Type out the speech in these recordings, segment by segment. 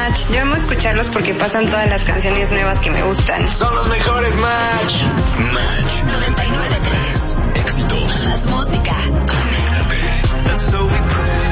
Match. Yo amo escucharlos porque pasan todas las canciones nuevas que me gustan. Son los mejores, Match. Match 99.3. Éxitos. Más música. Conéctate. And so we pray.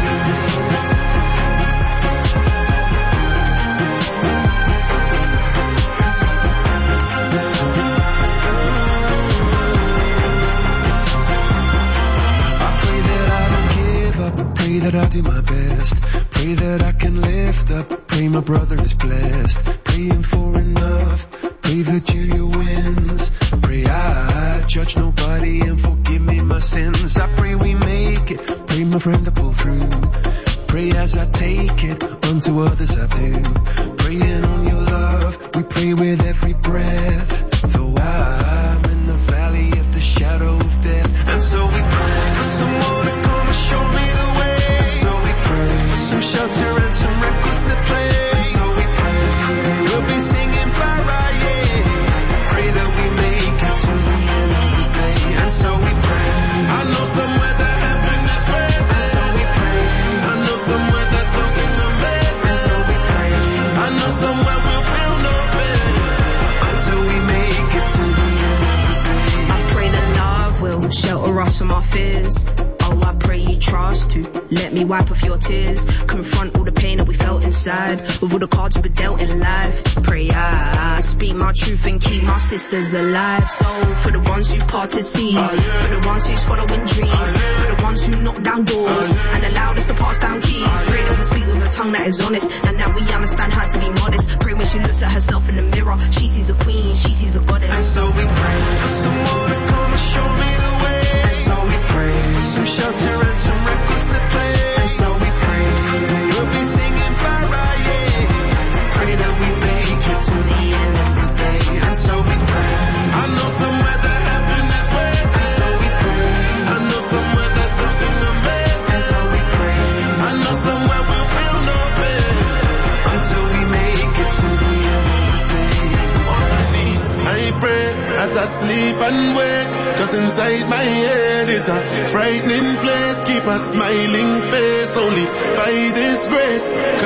Pray that I do my best. Pray that I can lift up. Pray my brother is blessed. Praying for enough. Pray Virginia wins. Pray I judge nobody and forgive me my sins. I pray we make it. Pray my friend to pull through. Pray as I take it. Unto others I do. Praying on your love. We pray with every breath. Though I'm in the valley of the shadow of death. And so we pray for someone to come and show me the way. So we pray for some shelter and some records to play. So we pray we'll be singing Pariah. Pray that we make it to the end of the day. And so we pray. I know somewhere that heaven is waiting. And so we pray. I know somewhere that something amazing. And so we pray. I know somewhere we'll feel no pain until we make it to the end of the day. I pray that love will shelter us from our fears. Oh, I pray you trust to let me wipe off your tears. Confront all the pain that we felt inside with all the cards we were dealt in life. Pray I speak my truth and keep my sisters alive. So for the ones who parted seas, for the ones who's following dreams, for the ones who knock down doors and allowed us to pass down keys. Pray that we speak with a tongue that is honest and that we understand how to be modest. Pray when she looks at herself in the mirror, she sees a queen, she sees a goddess. And so we pray for someone to come and show me the way. And so we pray for some shelter and some records to play. And so we pray we'll be singing Pariah. Pray that we make it to the end of the day. And so we pray. I know somewhere that heaven is waiting. And so we pray. I know somewhere that something amazing. And so we pray. I know somewhere we'll feel no pain until we make it to the end of the day. All I need, I pray as I sleep and wake. Just inside my head is a frightening place. Keep a smiling face only by this grace.